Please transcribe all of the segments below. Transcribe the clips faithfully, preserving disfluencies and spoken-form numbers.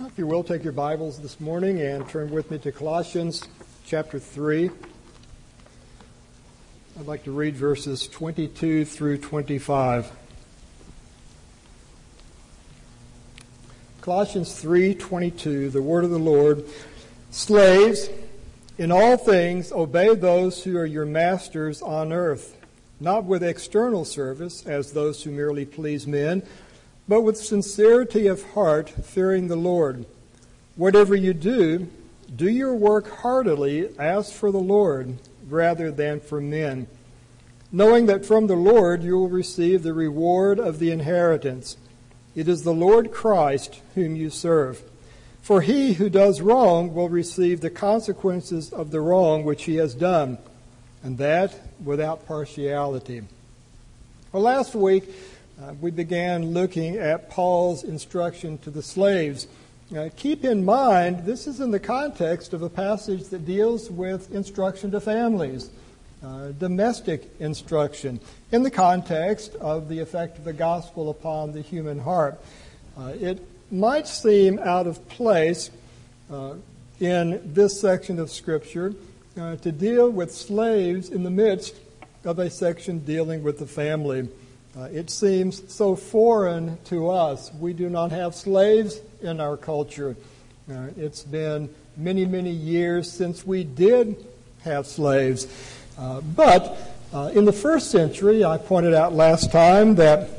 If you will, take your Bibles this morning and turn with me to Colossians chapter three. I'd like to read verses twenty-two through twenty-five. Colossians three twenty-two, the word of the Lord. Slaves, in all things obey those who are your masters on earth, not with external service as those who merely please men, but with sincerity of heart, fearing the Lord. Whatever you do, do your work heartily as for the Lord, rather than for men, knowing that from the Lord you will receive the reward of the inheritance. It is the Lord Christ whom you serve. For he who does wrong will receive the consequences of the wrong which he has done, and that without partiality. Well, last week, Uh, we began looking at Paul's instruction to the slaves. Uh, keep in mind, this is in the context of a passage that deals with instruction to families, uh, domestic instruction, in the context of the effect of the gospel upon the human heart. Uh, it might seem out of place uh, in this section of Scripture uh, to deal with slaves in the midst of a section dealing with the family. Uh, it seems so foreign to us. We do not have slaves in our culture. Uh, it's been many, many years since we did have slaves. Uh, but uh, in the first century, I pointed out last time that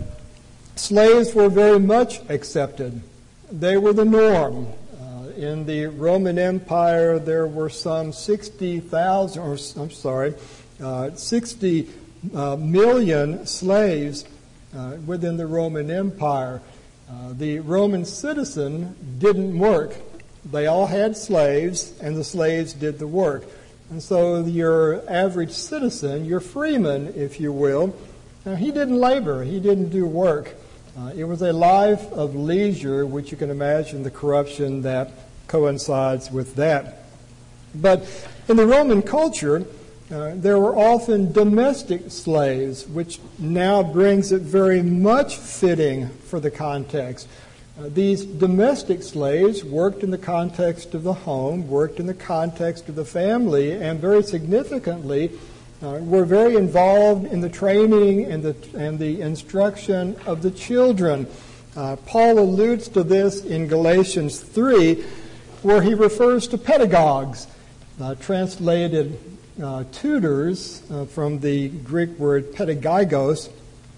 slaves were very much accepted. They were the norm. Uh, in the Roman Empire, there were some sixty thousand, or I'm sorry, uh, sixty Uh, million slaves uh, within the Roman Empire. Uh, the Roman citizen didn't work. They all had slaves, and the slaves did the work. And so your average citizen, your freeman, if you will, uh, he didn't labor. He didn't do work. Uh, it was a life of leisure, which you can imagine the corruption that coincides with that. But in the Roman culture, Uh, there were often domestic slaves, which now brings it very much fitting for the context. Uh, these domestic slaves worked in the context of the home, worked in the context of the family, and very significantly uh, were very involved in the training and the, and the instruction of the children. Uh, Paul alludes to this in Galatians three, where he refers to pedagogues, uh, translated Uh, tutors uh, from the Greek word pedagogos.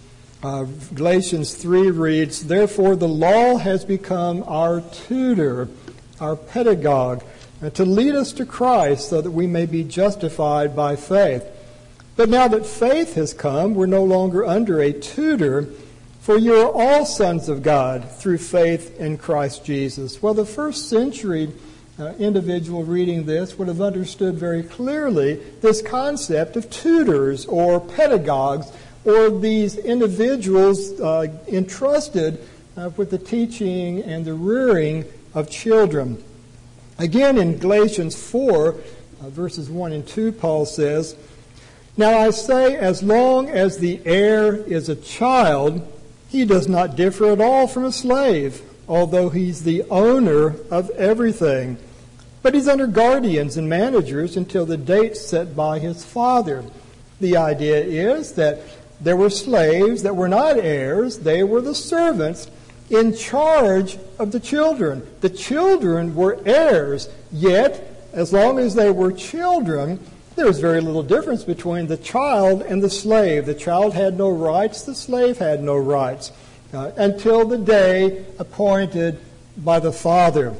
Uh, Galatians three reads, "Therefore the law has become our tutor, our pedagogue, uh, to lead us to Christ so that we may be justified by faith. But now that faith has come, we're no longer under a tutor, for you are all sons of God through faith in Christ Jesus." Well, the first century Uh, individual reading this would have understood very clearly this concept of tutors or pedagogues, or these individuals uh, entrusted uh, with the teaching and the rearing of children. Again, in Galatians four, uh, verses one and two, Paul says, "Now I say, as long as the heir is a child, he does not differ at all from a slave, although he's the owner of everything. But he's under guardians and managers until the date set by his father." The idea is that there were slaves that were not heirs. They were the servants in charge of the children. The children were heirs, yet as long as they were children, there was very little difference between the child and the slave. The child had no rights, the slave had no rights. Uh, until the day appointed by the Father.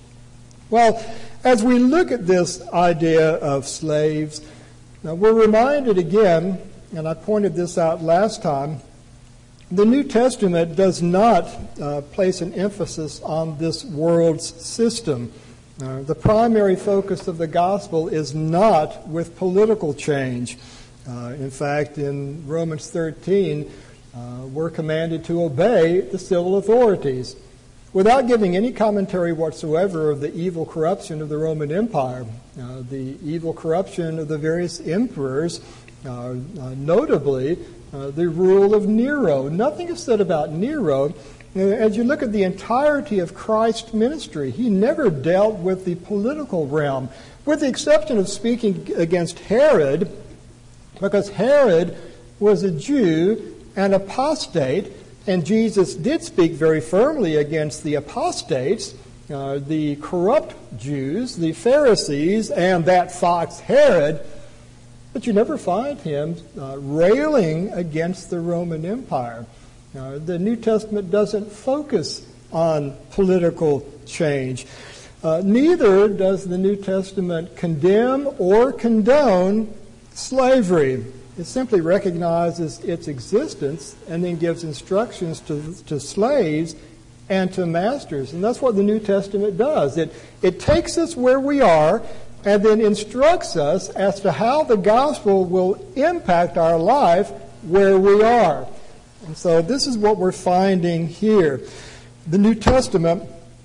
Well, as we look at this idea of slaves, uh, we're reminded again, and I pointed this out last time, the New Testament does not uh, place an emphasis on this world's system. Uh, the primary focus of the gospel is not with political change. Uh, in fact, in Romans thirteen, Uh, we're commanded to obey the civil authorities without giving any commentary whatsoever of the evil corruption of the Roman Empire, uh, the evil corruption of the various emperors, uh, uh, notably uh, the rule of Nero. Nothing is said about Nero As you look at the entirety of Christ's ministry, he never dealt with the political realm, with the exception of speaking against Herod, because Herod was a Jew, an apostate, and Jesus did speak very firmly against the apostates, uh, the corrupt Jews, the Pharisees, and that fox Herod. But you never find him uh, railing against the Roman Empire. Uh, the New Testament doesn't focus on political change. Uh, neither does the New Testament condemn or condone slavery. It simply recognizes its existence and then gives instructions to, to slaves and to masters. And that's what the New Testament does. It, it takes us where we are and then instructs us as to how the gospel will impact our life where we are. And so this is what we're finding here. The New Testament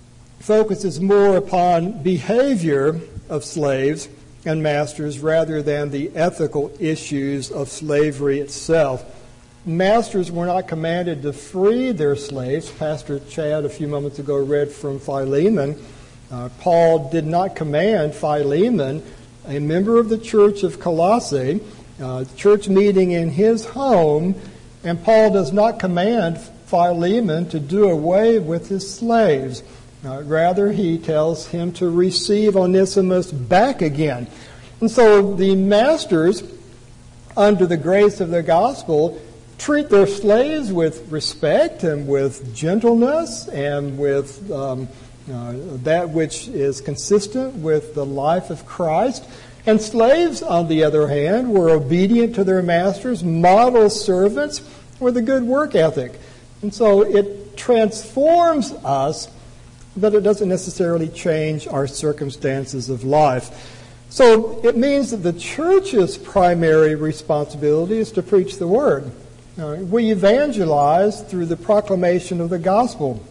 focuses more upon behavior of slaves and masters rather than the ethical issues of slavery itself. Masters were not commanded to free their slaves. Pastor Chad a few moments ago read from Philemon. Uh, Paul did not command Philemon, a member of the church of Colossae, uh, church meeting in his home, and Paul does not command Philemon to do away with his slaves. Uh, rather, he tells him to receive Onesimus back again. And so the masters, under the grace of the gospel, treat their slaves with respect and with gentleness and with um, uh, that which is consistent with the life of Christ. And slaves, on the other hand, were obedient to their masters, model servants with a good work ethic. And so it transforms us, but it doesn't necessarily change our circumstances of life. So it means that the church's primary responsibility is to preach the word. Uh, we evangelize through the proclamation of the gospel.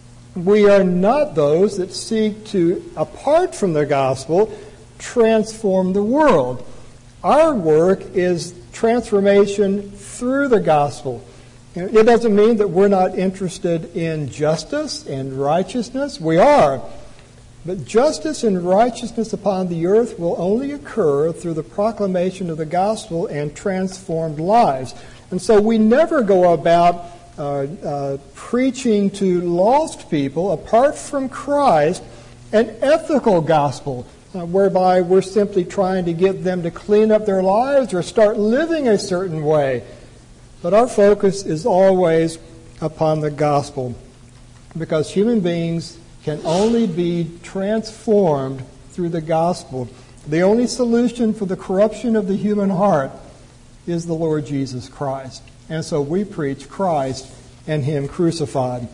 We are not those that seek to, apart from the gospel, transform the world. Our work is transformation through the gospel. It doesn't mean that we're not interested in justice and righteousness. We are. But justice and righteousness upon the earth will only occur through the proclamation of the gospel and transformed lives. And so we never go about uh, uh, preaching to lost people, apart from Christ, an ethical gospel, uh, whereby we're simply trying to get them to clean up their lives or start living a certain way. But our focus is always upon the gospel, because human beings can only be transformed through the gospel. The only solution for the corruption of the human heart is the Lord Jesus Christ. And so we preach Christ and Him crucified.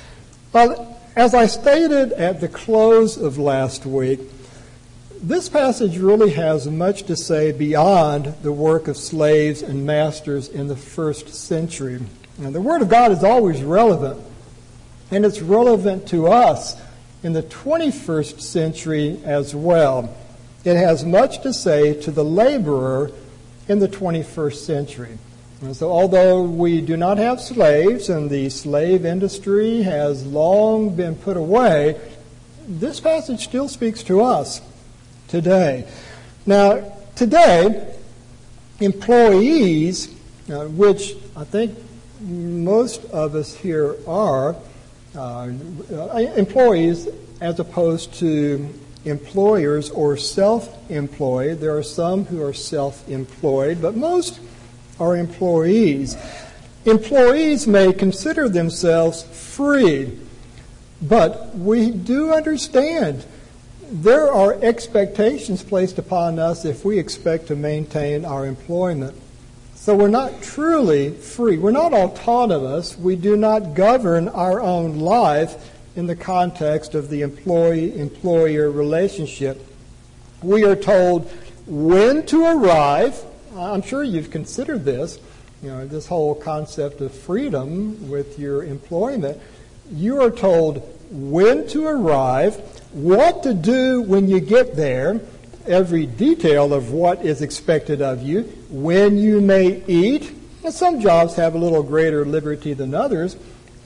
Well, as I stated at the close of last week, this passage really has much to say beyond the work of slaves and masters in the first century. And the Word of God is always relevant, and it's relevant to us in the twenty-first century as well. It has much to say to the laborer in the twenty-first century. And so although we do not have slaves and the slave industry has long been put away, this passage still speaks to us today. Now, today, employees, uh, which I think most of us here are, uh, employees as opposed to employers or self-employed. There are some who are self-employed, but most are employees. Employees may consider themselves free, but we do understand there are expectations placed upon us if we expect to maintain our employment. So we're not truly free. We're not autonomous. We do not govern our own life in the context of the employee-employer relationship. We are told when to arrive. I'm sure you've considered this, you know, this whole concept of freedom with your employment. You are told when to arrive, what to do when you get there, every detail of what is expected of you, when you may eat. And some jobs have a little greater liberty than others.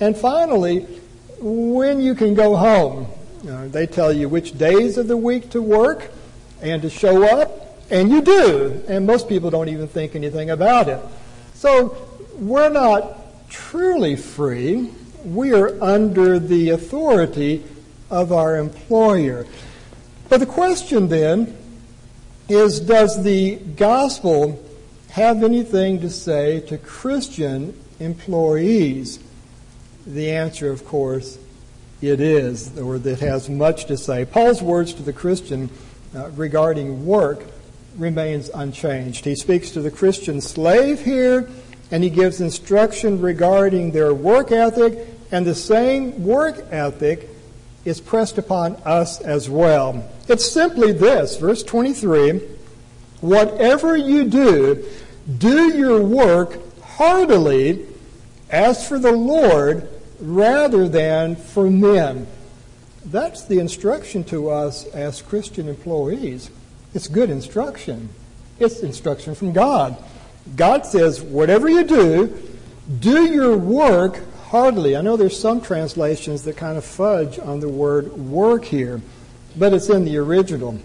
And finally, when you can go home. Uh, they tell you which days of the week to work and to show up, and you do. And most people don't even think anything about it. So we're not truly free. We are under the authority of our employer. But the question then is, does the gospel have anything to say to Christian employees? The answer, of course, it is, or that has much to say. Paul's words to the Christian uh, regarding work remains unchanged. He speaks to the Christian slave here, and he gives instruction regarding their work ethic, and the same work ethic is pressed upon us as well. It's simply this, verse twenty-three, whatever you do, do your work heartily as for the Lord rather than for men. That's the instruction to us as Christian employees. It's good instruction. It's instruction from God. God says, whatever you do, do your work heartily. I know there's some translations that kind of fudge on the word work here, but it's in the original.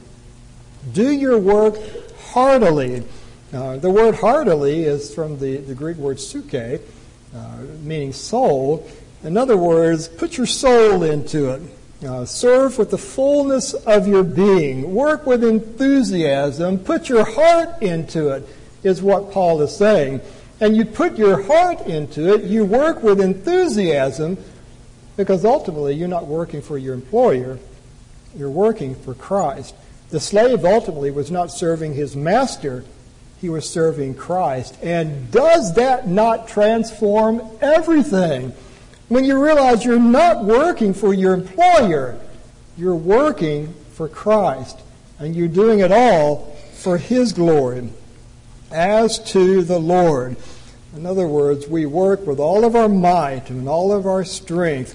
Do your work heartily. Uh, the word heartily is from the, the Greek word suke, uh, meaning soul. In other words, put your soul into it. Uh, serve with the fullness of your being. Work with enthusiasm. Put your heart into it, is what Paul is saying. And you put your heart into it, you work with enthusiasm, because ultimately you're not working for your employer, you're working for Christ. The slave ultimately was not serving his master, he was serving Christ. And does that not transform everything? When you realize you're not working for your employer, you're working for Christ, and you're doing it all for His glory, as to the Lord. In other words, we work with all of our might and all of our strength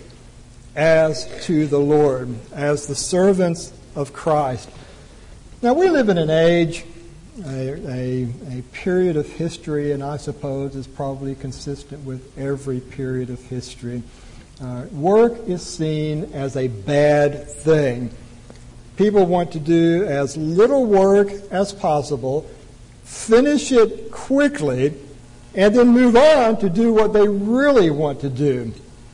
as to the Lord, as the servants of Christ. Now, we live in an age, a, a, a period of history, and I suppose is probably consistent with every period of history. Uh, work is seen as a bad thing. People want to do as little work as possible, finish it quickly, and then move on to do what they really want to do.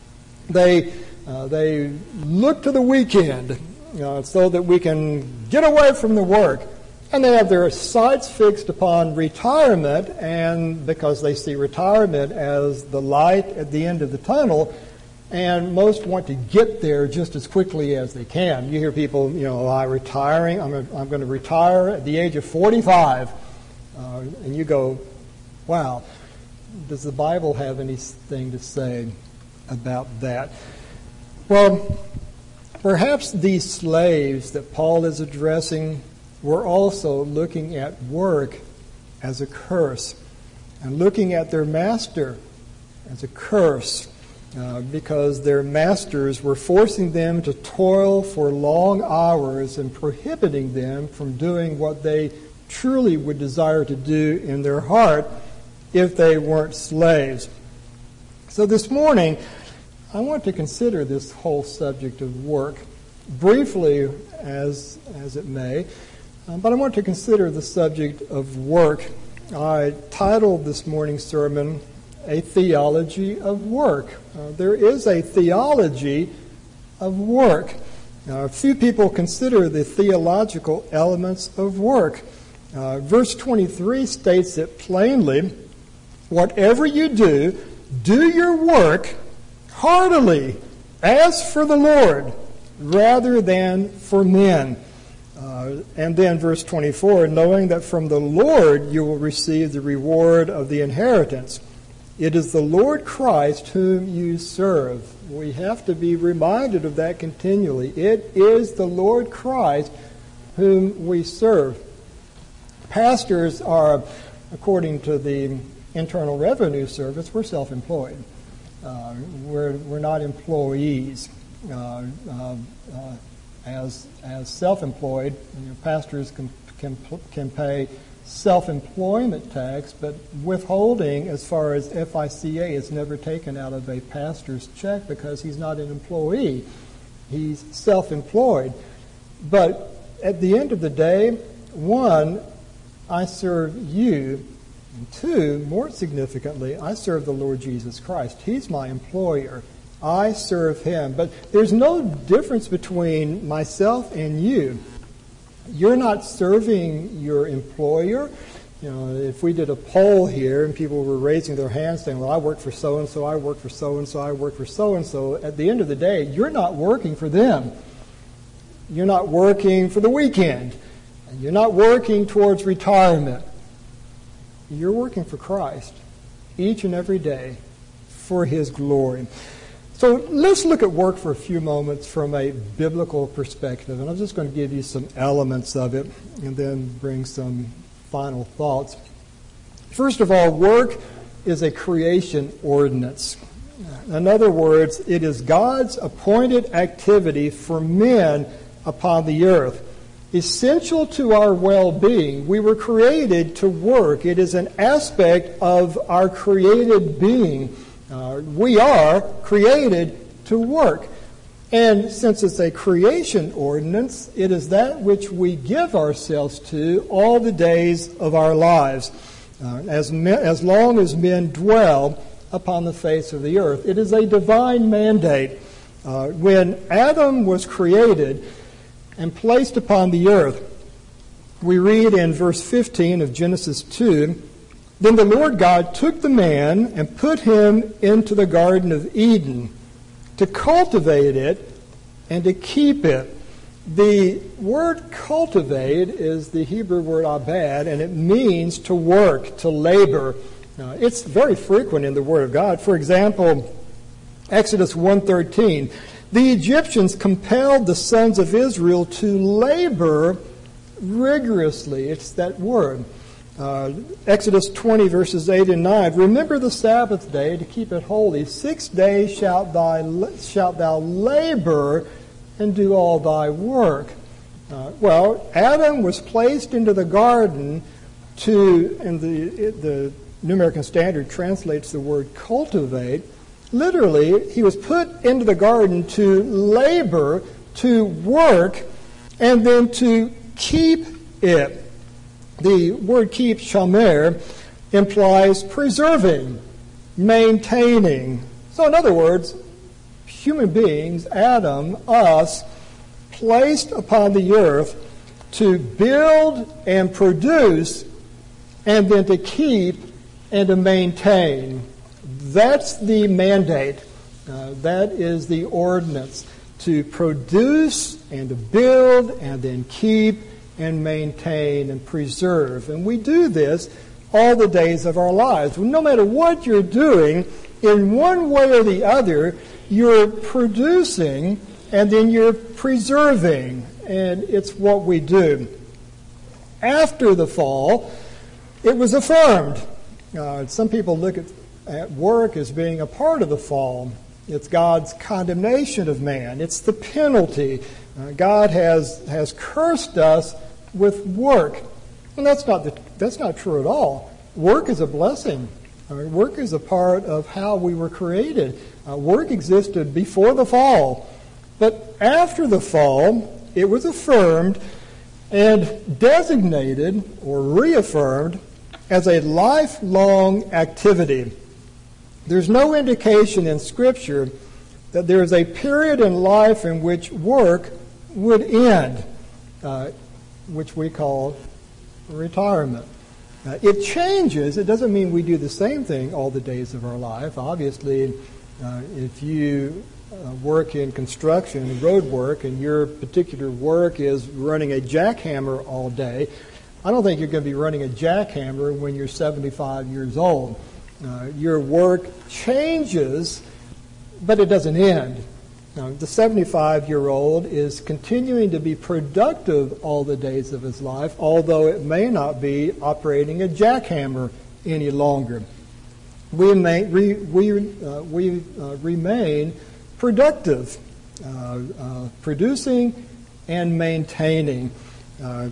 They uh, they look to the weekend uh, so that we can get away from the work. And they have their sights fixed upon retirement, and because they see retirement as the light at the end of the tunnel, and most want to get there just as quickly as they can. You hear people, you know, I'm retiring, I'm, a, I'm going to retire at the age of forty-five. Uh, and you go, wow, does the Bible have anything to say about that? Well, perhaps these slaves that Paul is addressing were also looking at work as a curse and looking at their master as a curse uh, because their masters were forcing them to toil for long hours and prohibiting them from doing what they truly would desire to do in their heart if they weren't slaves. So this morning, I want to consider this whole subject of work, briefly as, as it may, uh, but I want to consider the subject of work. I titled this morning's sermon, A Theology of Work. Uh, there is a theology of work. Uh, few people consider the theological elements of work. Uh, verse twenty-three states it plainly, whatever you do, do your work heartily, as for the Lord, rather than for men. Uh, and then verse twenty-four, knowing that from the Lord you will receive the reward of the inheritance. It is the Lord Christ whom you serve. We have to be reminded of that continually. It is the Lord Christ whom we serve. Pastors are, according to the Internal Revenue Service, we're self-employed. Uh, we're, we're not employees. Uh, uh, uh, as as self-employed, you know, pastors can, can can pay self-employment tax, but withholding as far as F I C A is never taken out of a pastor's check because he's not an employee. He's self-employed. But at the end of the day, one, I serve you, and two, more significantly, I serve the Lord Jesus Christ. He's my employer. I serve him. But there's no difference between myself and you. You're not serving your employer. You know, if we did a poll here and people were raising their hands saying, well, I work for so-and-so, I work for so-and-so, I work for so-and-so, at the end of the day, you're not working for them. You're not working for the weekend. You're not working towards retirement. You're working for Christ each and every day for his glory. So let's look at work for a few moments from a biblical perspective. And I'm just going to give you some elements of it and then bring some final thoughts. First of all, work is a creation ordinance. In other words, it is God's appointed activity for men upon the earth, essential to our well-being. We were created to work. It is an aspect of our created being. Uh, we are created to work. And since it's a creation ordinance, it is that which we give ourselves to all the days of our lives, uh, as, me, as long as men dwell upon the face of the earth. It is a divine mandate. Uh, when Adam was created and placed upon the earth, we read in verse fifteen of Genesis two, then the Lord God took the man and put him into the Garden of Eden to cultivate it and to keep it. The word cultivate is the Hebrew word abad, and it means to work, to labor. Uh, it's very frequent in the Word of God. For example, Exodus one thirteen, the Egyptians compelled the sons of Israel to labor rigorously. It's that word. Uh, Exodus twenty, verses eight and nine. Remember the Sabbath day to keep it holy. Six days shalt thou, shalt thou labor and do all thy work. Uh, well, Adam was placed into the garden to, and the, the New American Standard translates the word cultivate. Literally, he was put into the garden to labor, to work, and then to keep it. The word keep, shamer, implies preserving, maintaining. So in other words, human beings, Adam, us, placed upon the earth to build and produce and then to keep and to maintain. That's the mandate. Uh, that is the ordinance, to produce and to build and then keep and maintain and preserve. And we do this all the days of our lives. No matter what you're doing, in one way or the other, you're producing and then you're preserving. And it's what we do. After the fall, it was affirmed. Uh, some people look at, at work as being a part of the fall. It's God's condemnation of man. It's the penalty. Uh, God has has cursed us with work. And that's not the, that's not true at all. Work is a blessing. Uh, work is a part of how we were created. Uh, work existed before the fall. But after the fall, it was affirmed and designated or reaffirmed as a lifelong activity. There's no indication in Scripture that there is a period in life in which work would end, uh, which we call retirement. Uh, it changes. It doesn't mean we do the same thing all the days of our life. Obviously, uh, if you uh, work in construction, road work, and your particular work is running a jackhammer all day, I don't think you're going to be running a jackhammer when you're seventy-five years old. Uh, your work changes, but it doesn't end. Now, the seventy-five-year-old is continuing to be productive all the days of his life, although it may not be operating a jackhammer any longer. We, may, we, we, uh, we uh, remain productive, uh, uh, producing and maintaining. Uh,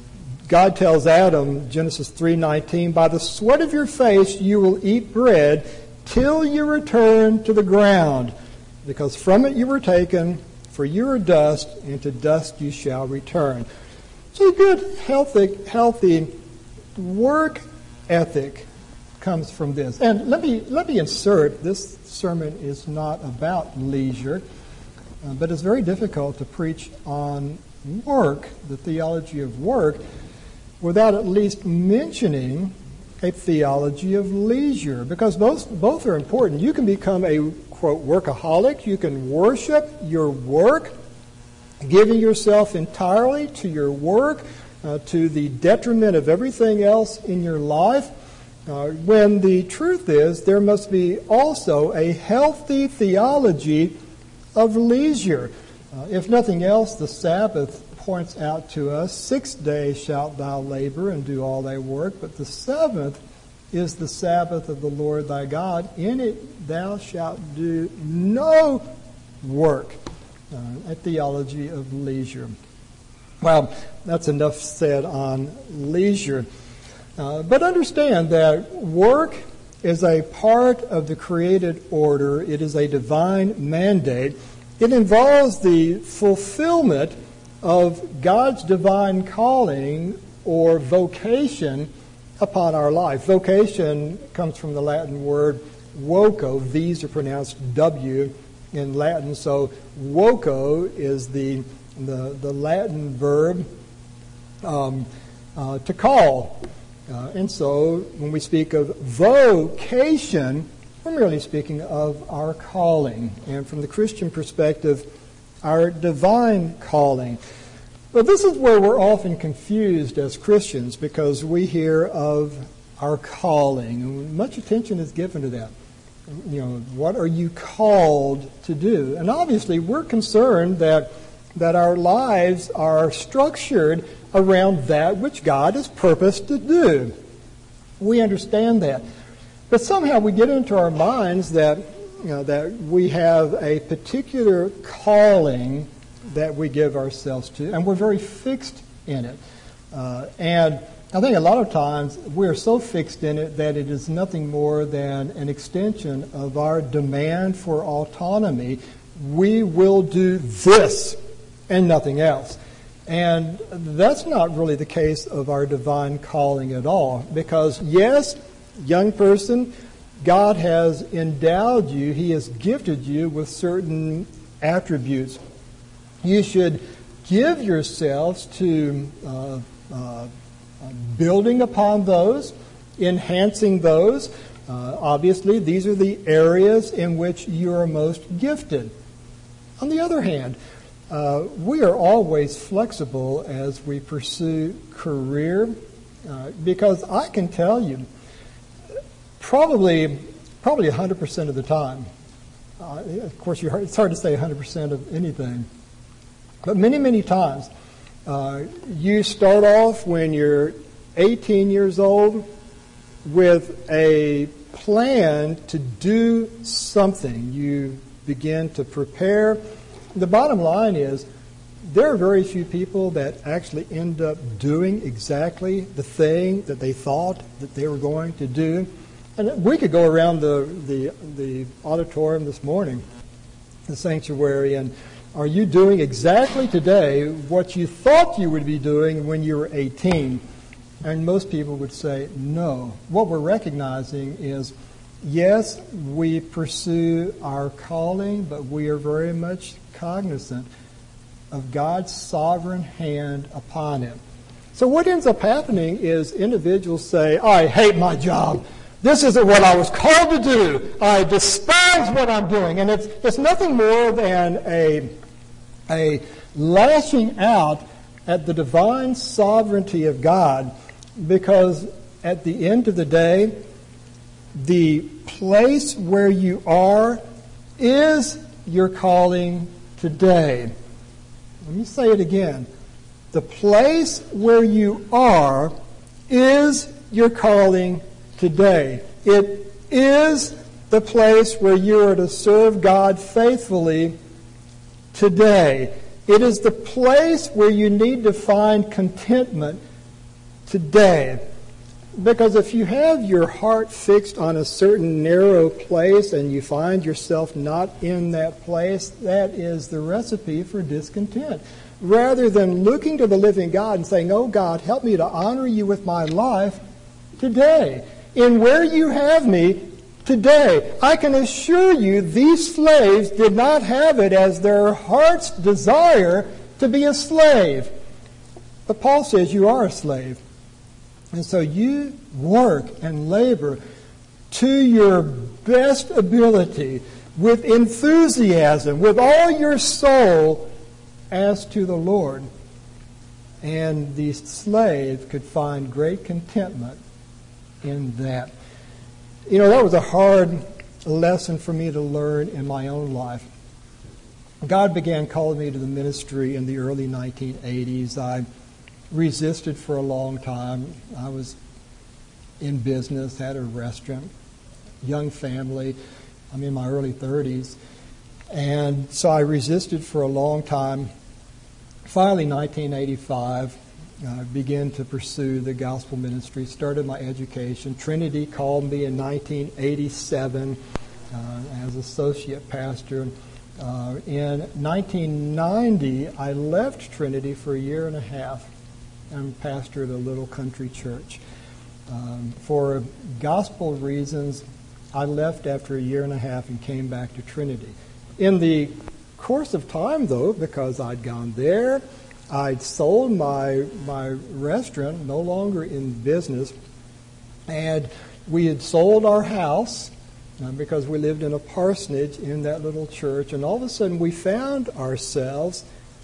God tells Adam, Genesis three nineteen, by the sweat of your face you will eat bread till you return to the ground, because from it you were taken, for you are dust, and to dust you shall return. So a good, healthy, healthy work ethic comes from this. And let me let me insert, this sermon is not about leisure, uh, but it's very difficult to preach on work, the theology of work, without at least mentioning a theology of leisure, because both both are important. You can become a, quote, workaholic. You can worship your work, giving yourself entirely to your work, uh, to the detriment of everything else in your life, uh, when the truth is there must be also a healthy theology of leisure. Uh, if nothing else, the Sabbath points out to us, six days shalt thou labor and do all thy work, but the seventh is the Sabbath of the Lord thy God. In it thou shalt do no work. Uh, a theology of leisure. Well, that's enough said on leisure. Uh, but understand that work is a part of the created order. It is a divine mandate. It involves the fulfillment of God's divine calling or vocation upon our life. Vocation comes from the Latin word voco. V's are pronounced W in Latin. So voco is the the, the Latin verb um, uh, to call. Uh, and so when we speak of vocation, we're merely speaking of our calling. And from the Christian perspective, our divine calling. But this is where we're often confused as Christians, because we hear of our calling, and much attention is given to that. You know, what are you called to do? And obviously we're concerned that that our lives are structured around that which God has purposed to do. We understand that. But somehow we get into our minds that You know, that we have a particular calling that we give ourselves to, and we're very fixed in it. Uh, and I think a lot of times we're so fixed in it that it is nothing more than an extension of our demand for autonomy. We will do this and nothing else. And that's not really the case of our divine calling at all, because yes, young person, God has endowed you, He has gifted you with certain attributes. You should give yourselves to uh, uh, building upon those, enhancing those. Uh, obviously, these are the areas in which you are most gifted. On the other hand, uh, we are always flexible as we pursue career, uh, because I can tell you, Probably, probably one hundred percent of the time. Uh, of course, you're, it's hard to say one hundred percent of anything. But many, many times, uh, you start off when you're eighteen years old with a plan to do something. You begin to prepare. The bottom line is, there are very few people that actually end up doing exactly the thing that they thought that they were going to do. And we could go around the, the the auditorium this morning, the sanctuary, and are you doing exactly today what you thought you would be doing when you were eighteen? And most people would say no. What we're recognizing is, yes, we pursue our calling, but we are very much cognizant of God's sovereign hand upon it. So what ends up happening is individuals say, I hate my job. This isn't what I was called to do. I despise what I'm doing. And it's it's nothing more than a, a lashing out at the divine sovereignty of God, because at the end of the day, the place where you are is your calling today. Let me say it again. The place where you are is your calling today. It is the place where you are to serve God faithfully today. It is the place where you need to find contentment today. Because if you have your heart fixed on a certain narrow place and you find yourself not in that place, that is the recipe for discontent. Rather than looking to the living God and saying, oh God, help me to honor you with my life today. In where you have me today. I can assure you these slaves did not have it as their heart's desire to be a slave. But Paul says you are a slave. And so you work and labor to your best ability, with enthusiasm, with all your soul, as to the Lord. And the slave could find great contentment in that. You know, that was a hard lesson for me to learn in my own life. God began calling me to the ministry in the early nineteen eighties. I resisted for a long time. I was in business, had a restaurant, young family. I'm in my early thirties. And so I resisted for a long time. Finally, nineteen eighty-five, I began to pursue the gospel ministry, started my education. Trinity called me in nineteen eighty-seven uh, as associate pastor. Uh, in nineteen ninety, I left Trinity for a year and a half and pastored a little country church. Um, for gospel reasons, I left after a year and a half and came back to Trinity. In the course of time, though, because I'd gone there, I'd sold my my restaurant, no longer in business, and we had sold our house uh, because we lived in a parsonage in that little church, and all of a sudden we found ourselves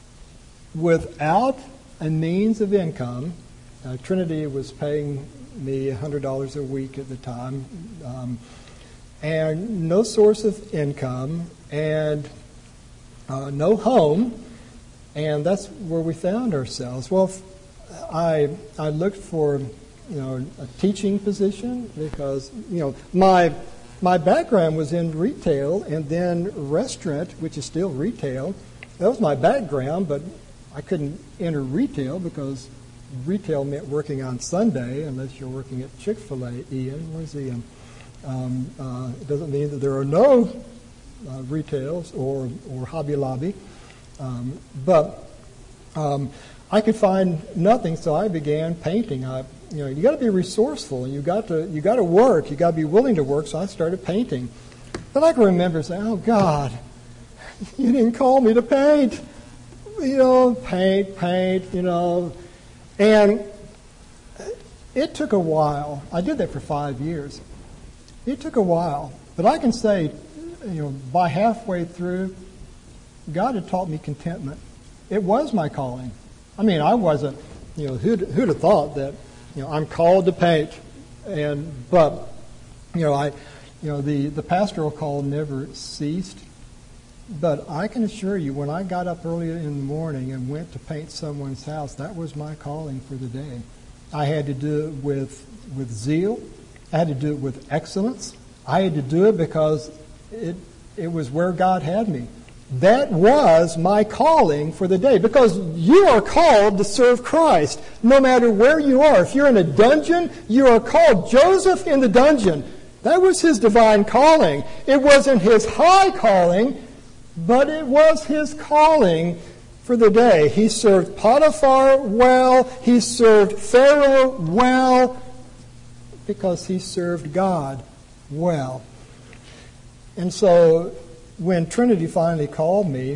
without a means of income. Uh, Trinity was paying me one hundred dollars a week at the time, um, and no source of income, and uh, no home, and that's where we found ourselves. Well, I I looked for you know a teaching position because you know my my background was in retail and then restaurant, which is still retail. That was my background, but I couldn't enter retail because retail meant working on Sunday unless you're working at Chick-fil-A. Ian, where's Ian? Um, uh, it doesn't mean that there are no uh, retails or or Hobby Lobby, um, but um, I could find nothing, so I began painting. I, you know, you got to be resourceful. You got to you got to work. You got to be willing to work. So I started painting. But I can remember saying, "Oh God, you didn't call me to paint." You know, paint, paint, you know. And it took a while. I did that for five years. It took a while. But I can say, you know, by halfway through, God had taught me contentment. It was my calling. I mean, I wasn't, you know, who'd, who'd have thought that, you know, I'm called to paint. And, but, you know, I, you know, the, the pastoral call never ceased. But I can assure you, when I got up early in the morning and went to paint someone's house, that was my calling for the day. I had to do it with with zeal. I had to do it with excellence. I had to do it because it it was where God had me. That was my calling for the day, because you are called to serve Christ no matter where you are. If you're in a dungeon, you are called. Joseph in the dungeon, that was his divine calling. It wasn't his high calling, but it was his calling for the day. He served Potiphar well. He served Pharaoh well because he served God well. And so when Trinity finally called me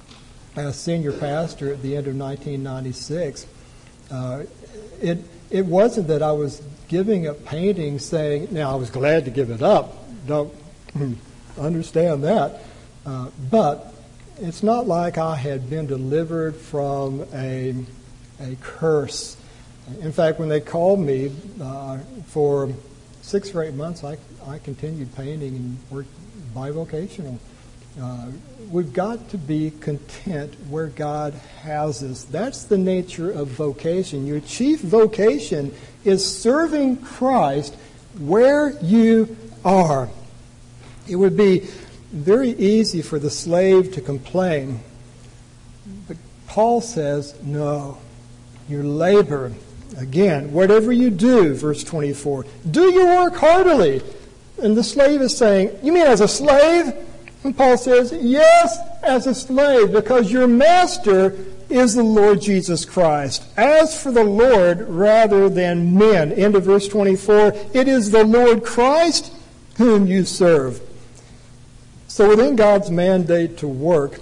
as senior pastor at the end of nineteen ninety-six, uh, it it wasn't that I was giving up painting saying, now I was glad to give it up. Don't understand that. Uh, but it's not like I had been delivered from a a curse. In fact, when they called me uh, for six or eight months, I I continued painting and worked bivocational. Uh, we've got to be content where God has us. That's the nature of vocation. Your chief vocation is serving Christ where you are. It would be very easy for the slave to complain. But Paul says, no, you labor Again, whatever you do, verse twenty-four, do your work heartily. And the slave is saying, you mean as a slave? And Paul says, yes, as a slave, because your master is the Lord Jesus Christ. As for the Lord rather than men. End of verse twenty-four, it is the Lord Christ whom you serve. So within God's mandate to work,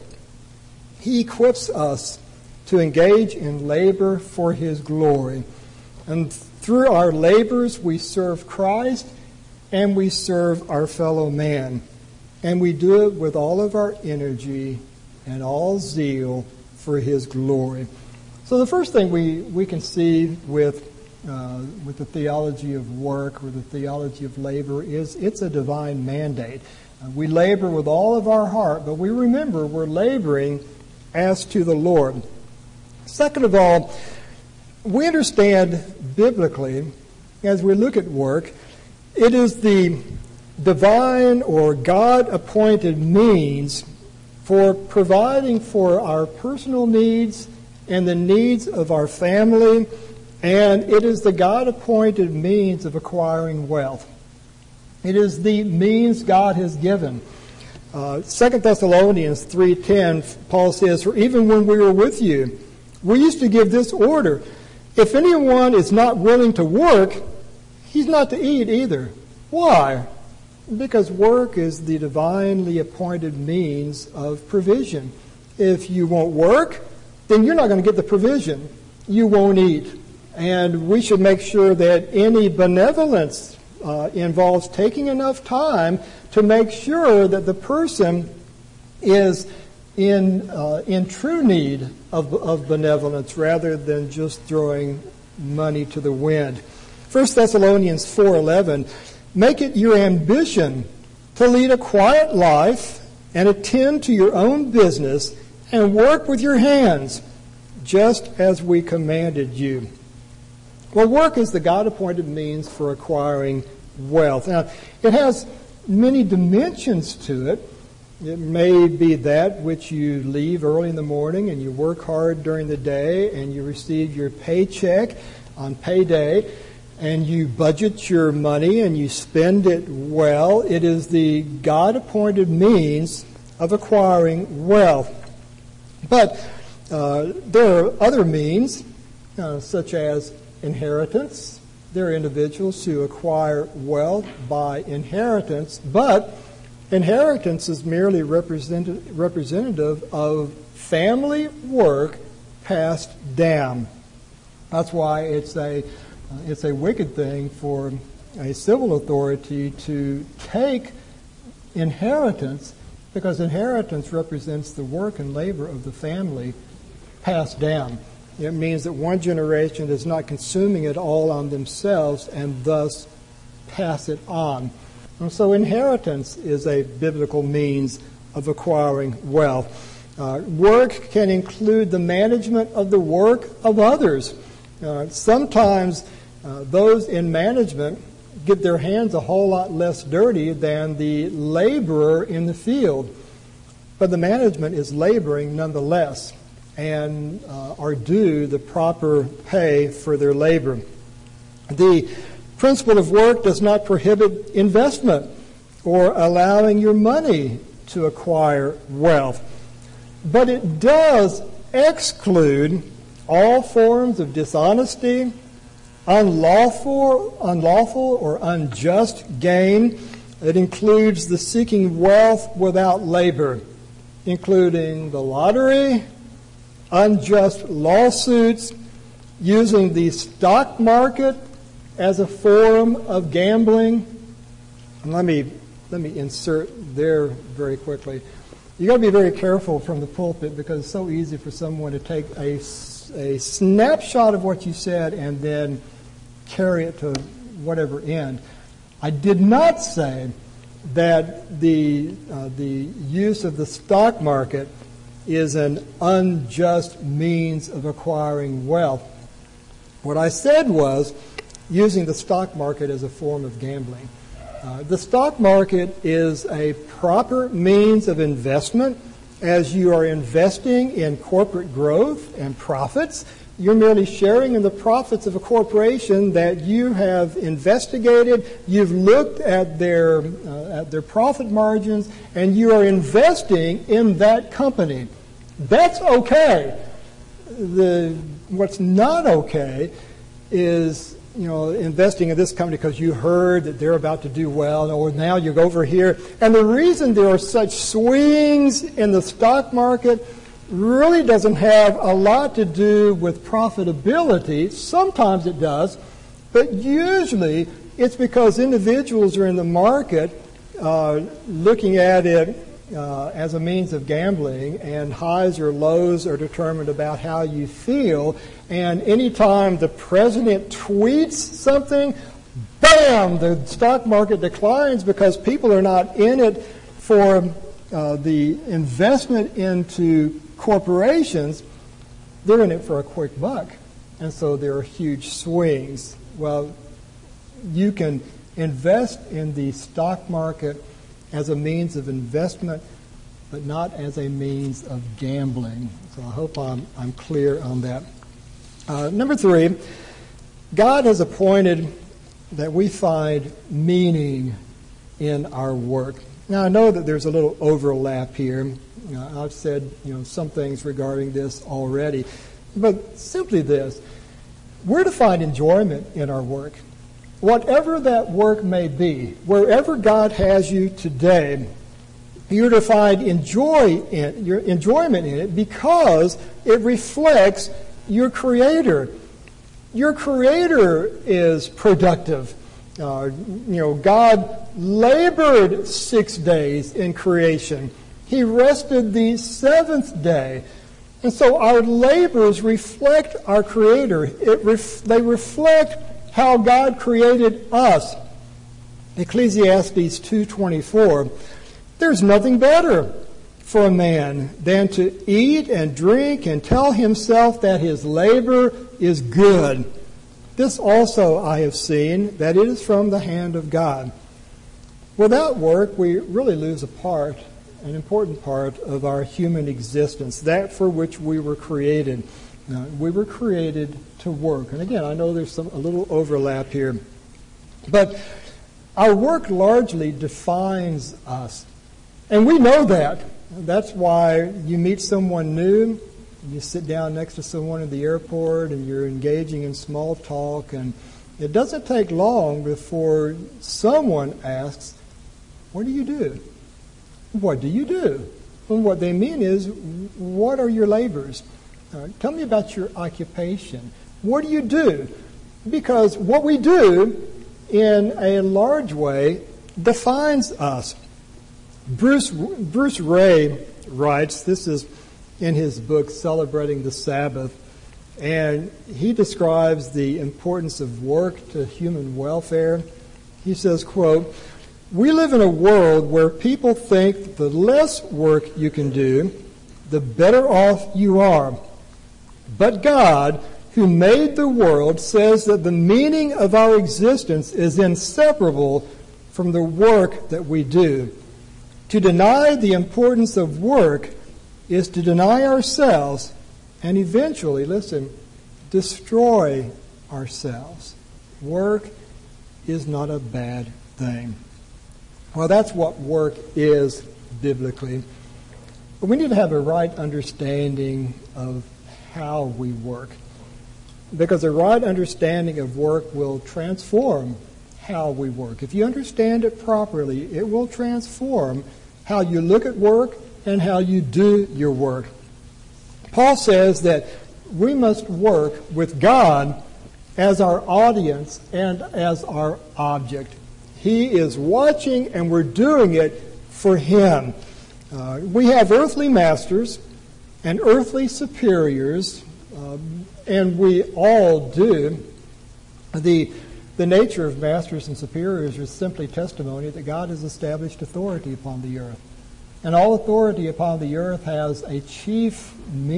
he equips us to engage in labor for his glory. And through our labors, we serve Christ and we serve our fellow man. And we do it with all of our energy and all zeal for his glory. So the first thing we, we can see with, uh, with the theology of work or the theology of labor is it's a divine mandate. Uh, we labor with all of our heart, but we remember we're laboring as to the Lord. Second of all, we understand biblically, as we look at work, it is the divine or God-appointed means for providing for our personal needs and the needs of our family, and it is the God-appointed means of acquiring wealth. It is the means God has given. Uh, Second Thessalonians three ten, Paul says, for even when we were with you, we used to give this order, if anyone is not willing to work, he's not to eat either. Why? Because work is the divinely appointed means of provision. If you won't work, then you're not going to get the provision. You won't eat. And we should make sure that any benevolence uh, involves taking enough time to make sure that the person is in uh, in true need of, of benevolence rather than just throwing money to the wind. First Thessalonians four eleven, make it your ambition to lead a quiet life and attend to your own business and work with your hands, just as we commanded you. Well, work is the God-appointed means for acquiring wealth. Now, it has many dimensions to it. It may be that which you leave early in the morning and you work hard during the day and you receive your paycheck on payday and you budget your money and you spend it well. It is the God-appointed means of acquiring wealth. But uh, there are other means, uh, such as inheritance. There are individuals who acquire wealth by inheritance, but inheritance is merely represent- representative of family work passed down. That's why it's a uh, it's a wicked thing for a civil authority to take inheritance, because inheritance represents the work and labor of the family passed down. It means that one generation is not consuming it all on themselves and thus pass it on. And so inheritance is a biblical means of acquiring wealth. Uh, work can include the management of the work of others. Uh, sometimes uh, those in management get their hands a whole lot less dirty than the laborer in the field. But the management is laboring nonetheless and uh, are due the proper pay for their labor. The principle of work does not prohibit investment or allowing your money to acquire wealth, but it does exclude all forms of dishonesty, unlawful, unlawful or unjust gain. It includes the seeking wealth without labor, including the lottery, unjust lawsuits, using the stock market as a form of gambling. And let me let me insert there very quickly. You got to be very careful from the pulpit, because it's so easy for someone to take a, a snapshot of what you said and then carry it to whatever end. I did not say that the uh, the use of the stock market is an unjust means of acquiring wealth. What I said was using the stock market as a form of gambling. Uh, the stock market is a proper means of investment as you are investing in corporate growth and profits. You're merely sharing in the profits of a corporation that you have investigated. You've looked at their uh, at their profit margins, and you are investing in that company. That's okay. The what's not okay is, you know, investing in this company because you heard that they're about to do well, or now you go over here. And the reason there are such swings in the stock market really doesn't have a lot to do with profitability. Sometimes it does, but usually it's because individuals are in the market uh, looking at it uh, as a means of gambling, and highs or lows are determined about how you feel. And anytime the president tweets something, bam, the stock market declines because people are not in it for uh, the investment into corporations. They're in it for a quick buck. And so there are huge swings. Well, you can invest in the stock market as a means of investment, but not as a means of gambling. So I hope I'm, I'm clear on that. Uh, number three, God has appointed that we find meaning in our work. Now, I know that there's a little overlap here. Uh, I've said, you know, some things regarding this already. But simply this, we're to find enjoyment in our work. Whatever that work may be, wherever God has you today, you're to find enjoy in, your enjoyment in it because it reflects your Creator. Your Creator is productive. Uh, you know, God labored six days in creation. He rested the seventh day. And so our labors reflect our Creator. It ref- they reflect how God created us. Ecclesiastes two twenty-four. There's nothing better for a man than to eat and drink and tell himself that his labor is good. This also I have seen, that it is from the hand of God. Without work, we really lose a part, an important part of our human existence, that for which we were created. Now, we were created to work. And again, I know there's some a little overlap here. But our work largely defines us. And we know that. That's why you meet someone new, you sit down next to someone at the airport, and you're engaging in small talk, and it doesn't take long before someone asks, "What do you do?" What do you do? And what they mean is, what are your labors? Uh, tell me about your occupation. What do you do? Because what we do, in a large way, defines us. Bruce Bruce Ray writes, this is in his book, Celebrating the Sabbath, and he describes the importance of work to human welfare. He says, quote, "We live in a world where people think that the less work you can do, the better off you are. But God, who made the world, says that the meaning of our existence is inseparable from the work that we do. To deny the importance of work is to deny ourselves and eventually, listen, destroy ourselves. Work is not a bad thing." Well, that's what work is biblically. But we need to have a right understanding of how we work, because a right understanding of work will transform how we work. If you understand it properly, it will transform how you look at work and how you do your work. Paul says that we must work with God as our audience and as our object. He is watching, and we're doing it for Him. Uh, we have earthly masters and earthly superiors, uh, and we all do. The, the nature of masters and superiors is simply testimony that God has established authority upon the earth. And all authority upon the earth has a chief,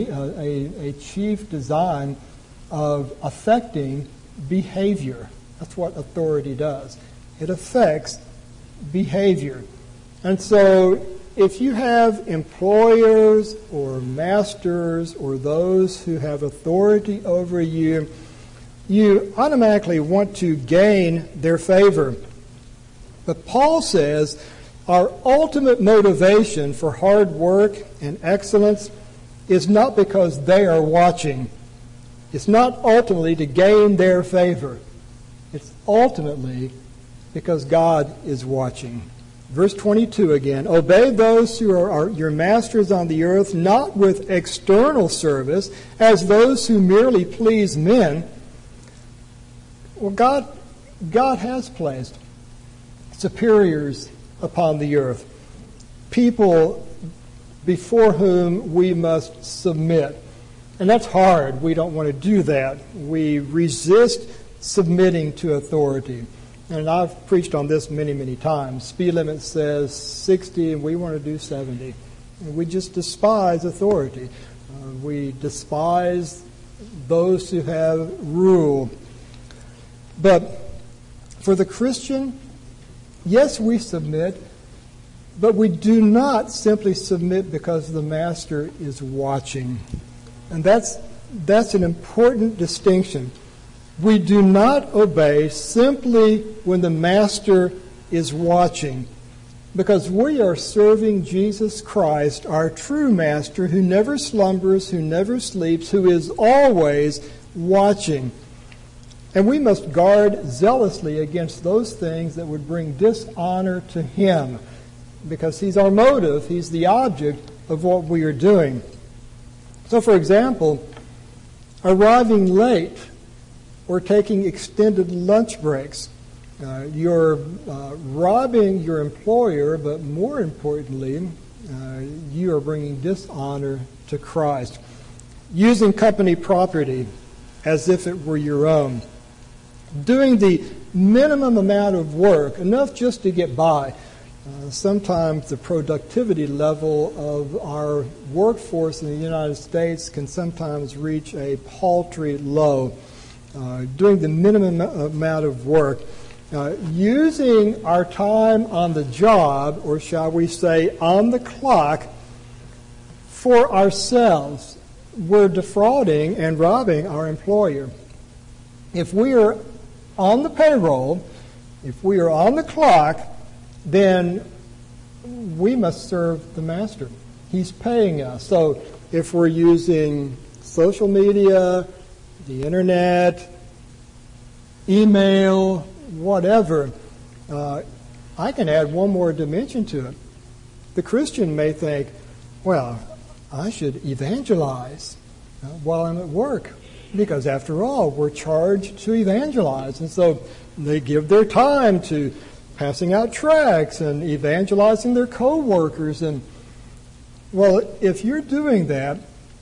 a, a chief design of affecting behavior. That's what authority does. It affects behavior. And so if you have employers or masters or those who have authority over you, you automatically want to gain their favor. But Paul says our ultimate motivation for hard work and excellence is not because they are watching. It's not ultimately to gain their favor. It's ultimately because God is watching. Verse twenty-two again, obey those who are, are your masters on the earth, not with external service, as those who merely please men. Well, God, God has placed superiors upon the earth, people before whom we must submit. And that's hard. We don't want to do that. We resist submitting to authority. And I've preached on this many, many times. Speed limit says sixty, and we want to do seventy. And we just despise authority. Uh, we despise those who have rule. But for the Christian, yes, we submit, but we do not simply submit because the master is watching. And that's that's an important distinction. We do not obey simply when the master is watching, because we are serving Jesus Christ, our true master, who never slumbers, who never sleeps, who is always watching. And we must guard zealously against those things that would bring dishonor to him, because he's our motive, he's the object of what we are doing. So, for example, arriving late or taking extended lunch breaks, uh, you're uh, robbing your employer, but more importantly, uh, you are bringing dishonor to Christ. Using company property as if it were your own. Doing the minimum amount of work, enough just to get by. Uh, sometimes the productivity level of our workforce in the United States can sometimes reach a paltry low. Uh, doing the minimum amount of work. Uh, using our time on the job, or shall we say on the clock, for ourselves. We're defrauding and robbing our employer. If we are on the payroll, if we are on the clock, then we must serve the master. He's paying us. So if we're using social media, the internet, email, whatever, uh, I can add one more dimension to it. The Christian may think, well, I should evangelize uh, while I'm at work, because after all, we're charged to evangelize. And so they give their time to passing out tracts and evangelizing their co-workers. And, well, if you're doing that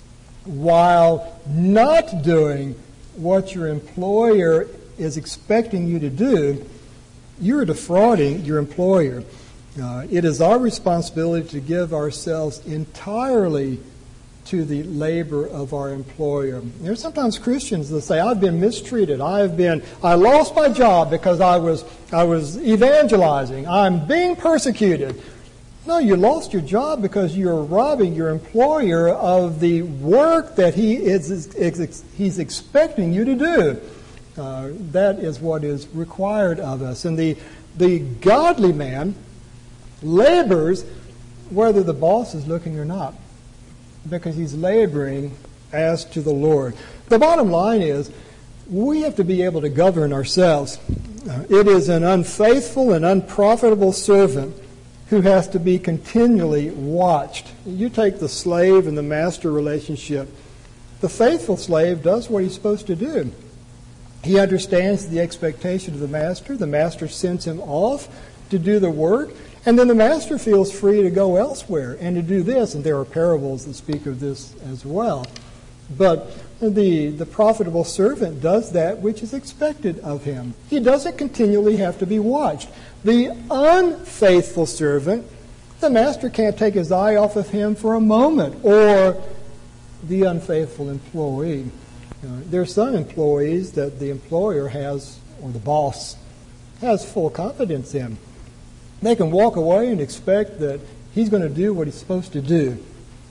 while not doing what your employer is expecting you to do, you're defrauding your employer. Uh, it is our responsibility to give ourselves entirely to the labor of our employer. There's sometimes Christians that say, I've been mistreated. I've been, I lost my job because I was, I was evangelizing. I'm being persecuted. No, you lost your job because you're robbing your employer of the work that he is, is he's expecting you to do. Uh, that is what is required of us. And the, the godly man labors whether the boss is looking or not, because he's laboring as to the Lord. The bottom line is, we have to be able to govern ourselves. Uh, it is an unfaithful and unprofitable servant who has to be continually watched. You take the slave and the master relationship. The faithful slave does what he's supposed to do. He understands the expectation of the master. The master sends him off to do the work, and then the master feels free to go elsewhere and to do this. And there are parables that speak of this as well. But the, the profitable servant does that which is expected of him. He doesn't continually have to be watched. The unfaithful servant, the master can't take his eye off of him for a moment. Or the unfaithful employee. You know, there are some employees that the employer has, or the boss, has full confidence in. They can walk away and expect that he's going to do what he's supposed to do.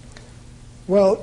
Well,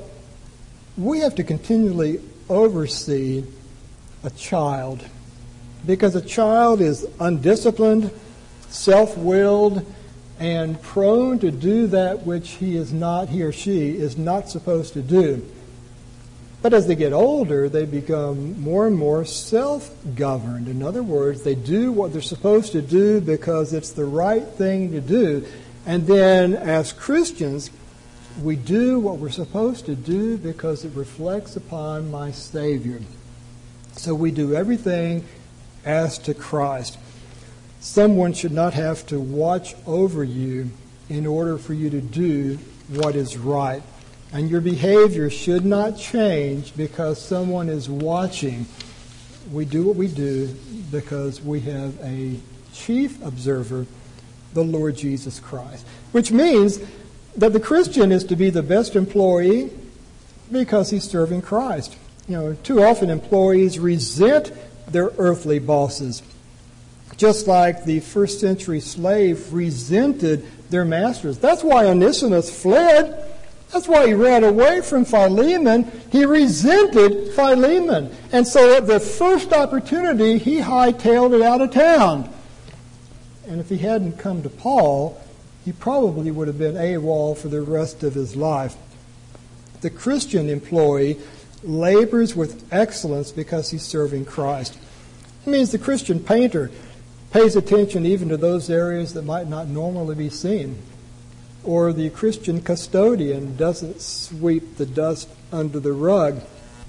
we have to continually oversee a child, because a child is undisciplined, self-willed, and prone to do that which he is not, he or she is not supposed to do. But as they get older, they become more and more self-governed. In other words, they do what they're supposed to do because it's the right thing to do. And then as Christians, we do what we're supposed to do because it reflects upon my Savior. So we do everything as to Christ. Someone should not have to watch over you in order for you to do what is right. And your behavior should not change because someone is watching. We do what we do because we have a chief observer, the Lord Jesus Christ. Which means that the Christian is to be the best employee because he's serving Christ. You know, too often employees resent their earthly bosses, just like the first century slave resented their masters. That's why Onesimus fled. That's why he ran away from Philemon. He resented Philemon. And so at the first opportunity, he hightailed it out of town. And if he hadn't come to Paul, he probably would have been AWOL for the rest of his life. The Christian employee labors with excellence because he's serving Christ. It means the Christian painter pays attention even to those areas that might not normally be seen. Or the Christian custodian doesn't sweep the dust under the rug.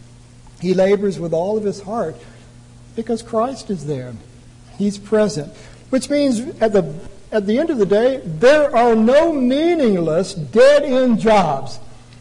He labors with all of his heart because Christ is there. He's present. Which means at the at the end of the day, there are no meaningless dead-end jobs.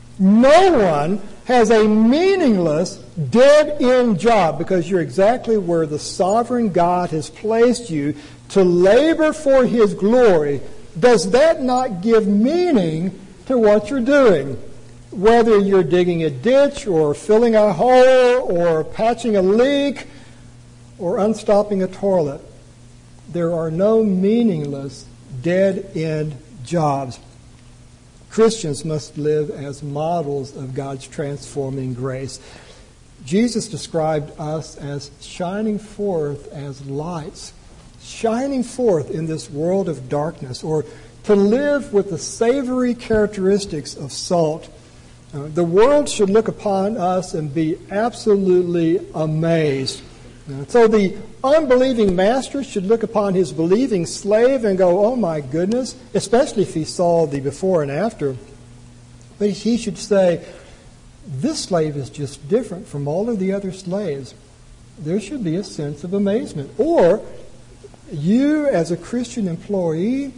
No one has a meaningless dead-end job because you're exactly where the sovereign God has placed you to labor for His glory. Does that not give meaning to what you're doing? Whether you're digging a ditch or filling a hole or patching a leak or unstopping a toilet, there are no meaningless dead-end jobs. Christians must live as models of God's transforming grace. Jesus described us as shining forth as lights, shining forth in this world of darkness, or to live with the savory characteristics of salt. Uh, the world should look upon us and be absolutely amazed. Uh, so the unbelieving master should look upon his believing slave and go, oh my goodness, especially if he saw the before and after. But he should say, this slave is just different from all of the other slaves. There should be a sense of amazement. Or you as a Christian employee,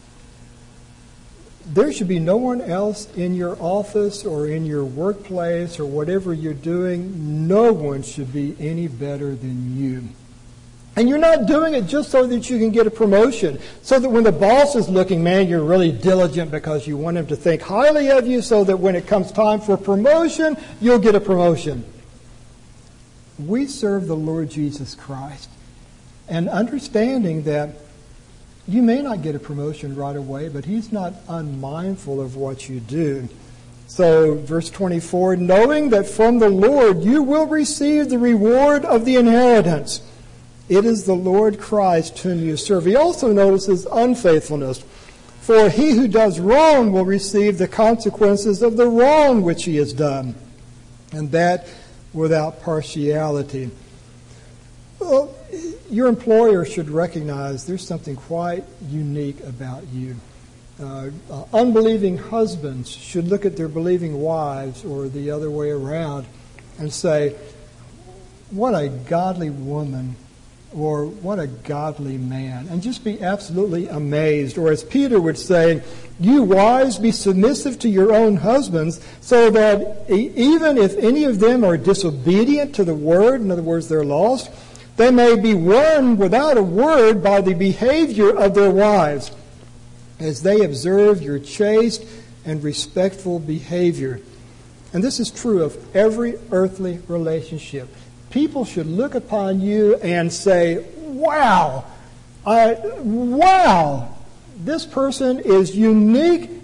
there should be no one else in your office or in your workplace or whatever you're doing. No one should be any better than you. And you're not doing it just so that you can get a promotion, so that when the boss is looking, man, you're really diligent because you want him to think highly of you so that when it comes time for promotion, you'll get a promotion. We serve the Lord Jesus Christ. And understanding that you may not get a promotion right away, but He's not unmindful of what you do. So, verse twenty-four, knowing that from the Lord you will receive the reward of the inheritance. It is the Lord Christ whom you serve. He also notices unfaithfulness. For he who does wrong will receive the consequences of the wrong which he has done, and that without partiality. Well, your employer should recognize there's something quite unique about you. Uh, uh, unbelieving husbands should look at their believing wives, or the other way around, and say, what a godly woman, or what a godly man, and just be absolutely amazed. Or as Peter would say, you wives, be submissive to your own husbands, so that even if any of them are disobedient to the word, in other words, they're lost, they may be won without a word by the behavior of their wives, as they observe your chaste and respectful behavior. And this is true of every earthly relationship. People should look upon you and say, wow, I, wow, this person is unique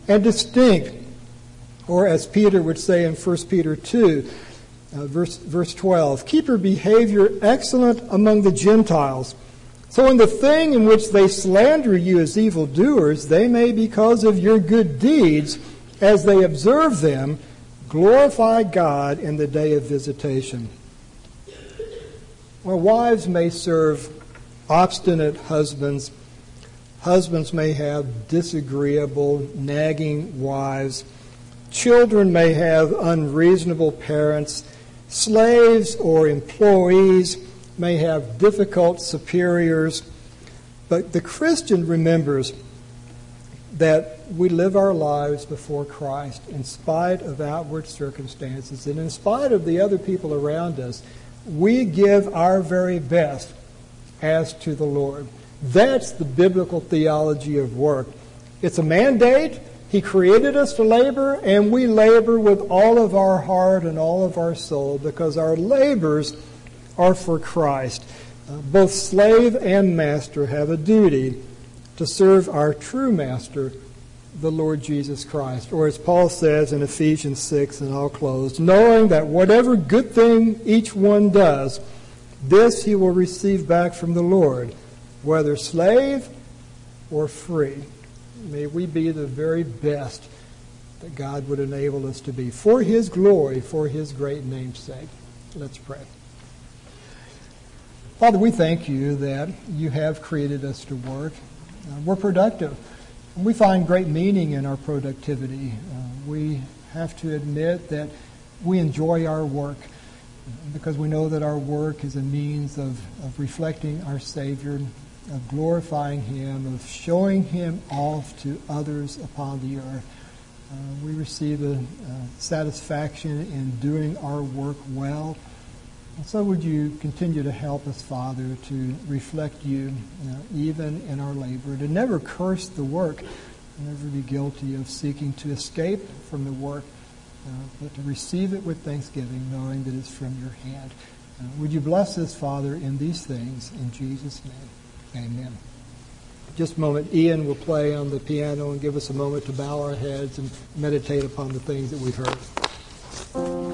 and distinct. Or as Peter would say in First Peter two, uh, verse, verse twelve, keep your behavior excellent among the Gentiles. So in the thing in which they slander you as evildoers, they may, because of your good deeds, as they observe them, glorify God in the day of visitation. Well, wives may serve obstinate husbands. Husbands may have disagreeable, nagging wives. Children may have unreasonable parents. Slaves or employees may have difficult superiors. But the Christian remembers that we live our lives before Christ in spite of outward circumstances, and in spite of the other people around us. We give our very best as to the Lord. That's the biblical theology of work. It's a mandate. He created us to labor, and we labor with all of our heart and all of our soul because our labors are for Christ. Uh, both slave and master have a duty to serve our true master, the Lord Jesus Christ. Or as Paul says in Ephesians six, and I'll close, knowing that whatever good thing each one does, this he will receive back from the Lord, whether slave or free. May we be the very best that God would enable us to be, for his glory, for his great name's sake. Let's pray. Father, we thank you that you have created us to work. Uh, we're productive. We find great meaning in our productivity. Uh, we have to admit that we enjoy our work because we know that our work is a means of, of reflecting our Savior, of glorifying him, of showing him off to others upon the earth. Uh, we receive a, a satisfaction in doing our work well. And so would you continue to help us, Father, to reflect you uh, even in our labor, to never curse the work, never be guilty of seeking to escape from the work, uh, but to receive it with thanksgiving, knowing that it's from your hand. Uh, would you bless us, Father, in these things, in Jesus' name. Amen. Just a moment, Ian will play on the piano and give us a moment to bow our heads and meditate upon the things that we've heard.